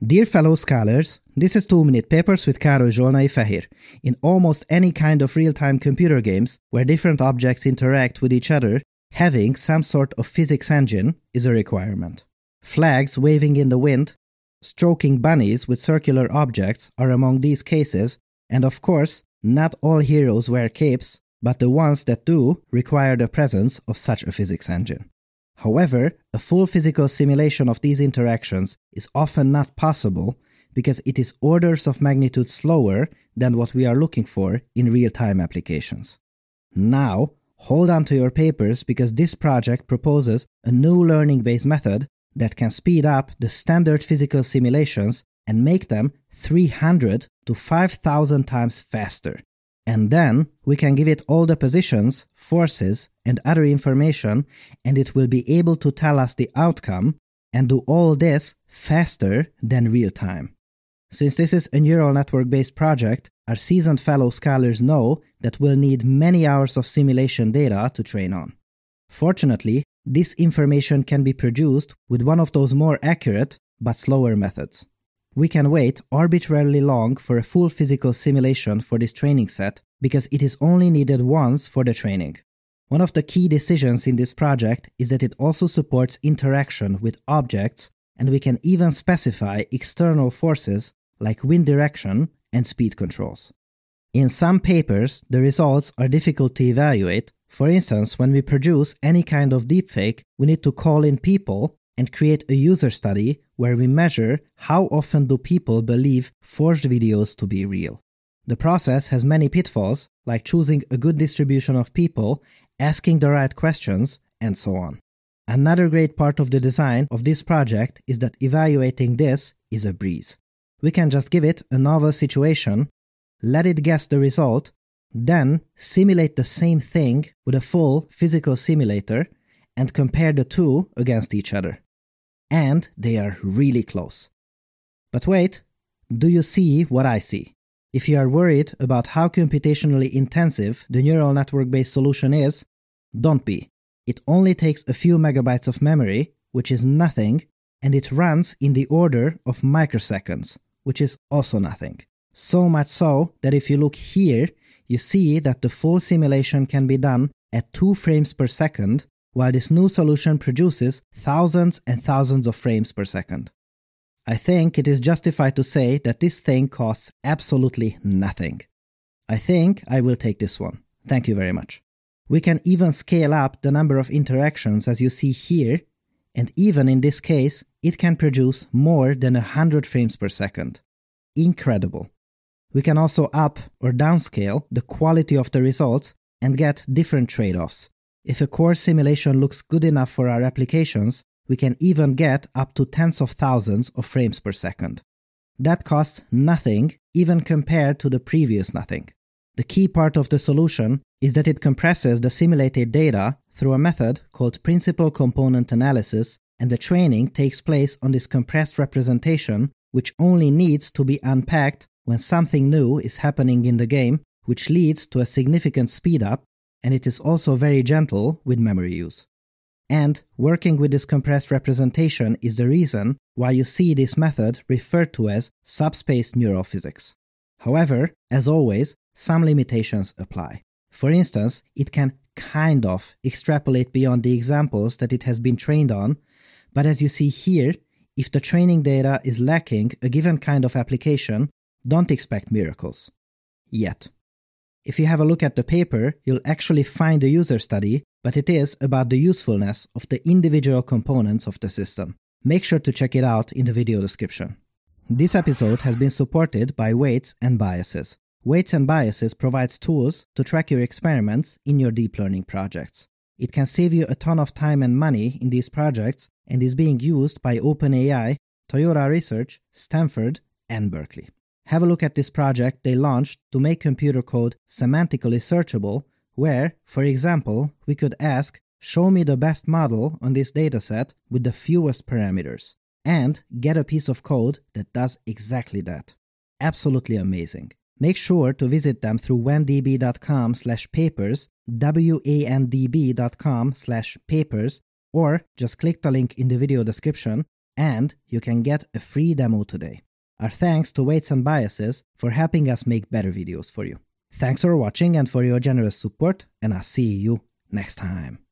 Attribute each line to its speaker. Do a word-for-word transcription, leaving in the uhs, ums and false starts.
Speaker 1: Dear fellow scholars, this is two minute Papers with Károly Zsolnai Fehér. In almost any kind of real-time computer games where different objects interact with each other, having some sort of physics engine is a requirement. Flags waving in the wind, stroking bunnies with circular objects are among these cases, and of course, not all heroes wear capes, but the ones that do require the presence of such a physics engine. However, a full physical simulation of these interactions is often not possible because it is orders of magnitude slower than what we are looking for in real-time applications. Now, hold on to your papers because this project proposes a new learning-based method that can speed up the standard physical simulations and make them three hundred to five thousand times faster. And then we can give it all the positions, forces, and other information, and it will be able to tell us the outcome and do all this faster than real time. Since this is a neural network-based project, our seasoned fellow scholars know that we'll need many hours of simulation data to train on. Fortunately, this information can be produced with one of those more accurate but slower methods. We can wait arbitrarily long for a full physical simulation for this training set because it is only needed once for the training. One of the key decisions in this project is that it also supports interaction with objects, and we can even specify external forces like wind direction and speed controls. In some papers, the results are difficult to evaluate. For instance, when we produce any kind of deepfake, we need to call in people and create a user study where we measure how often do people believe forged videos to be real. The process has many pitfalls, like choosing a good distribution of people, asking the right questions, and so on. Another great part of the design of this project is that evaluating this is a breeze. We can just give it a novel situation, let it guess the result, then simulate the same thing with a full physical simulator, and compare the two against each other. And they are really close. But wait, do you see what I see? If you are worried about how computationally intensive the neural network-based solution is, don't be. It only takes a few megabytes of memory, which is nothing, and it runs in the order of microseconds, which is also nothing. So much so that if you look here, you see that the full simulation can be done at two frames per second, while this new solution produces thousands and thousands of frames per second. I think it is justified to say that this thing costs absolutely nothing. I think I will take this one. Thank you very much. We can even scale up the number of interactions as you see here, and even in this case, it can produce more than one hundred frames per second. Incredible. We can also up or downscale the quality of the results and get different trade-offs. If a core simulation looks good enough for our applications, we can even get up to tens of thousands of frames per second. That costs nothing, even compared to the previous nothing. The key part of the solution is that it compresses the simulated data through a method called principal component analysis, and the training takes place on this compressed representation, which only needs to be unpacked when something new is happening in the game, which leads to a significant speed up, and it is also very gentle with memory use. And working with this compressed representation is the reason why you see this method referred to as subspace neural physics. However, as always, some limitations apply. For instance, it can kind of extrapolate beyond the examples that it has been trained on, but as you see here, if the training data is lacking a given kind of application, don't expect miracles. Yet. If you have a look at the paper, you'll actually find a user study, but it is about the usefulness of the individual components of the system. Make sure to check it out in the video description. This episode has been supported by Weights and Biases. Weights and Biases provides tools to track your experiments in your deep learning projects. It can save you a ton of time and money in these projects and is being used by OpenAI, Toyota Research, Stanford, and Berkeley. Have a look at this project they launched to make computer code semantically searchable, where, for example, we could ask, show me the best model on this dataset with the fewest parameters, and get a piece of code that does exactly that. Absolutely amazing. Make sure to visit them through wandb.com slash papers, wandb.com slash papers, or just click the link in the video description and you can get a free demo today. Our thanks to Weights and Biases for helping us make better videos for you. Thanks for watching and for your generous support, and I'll see you next time.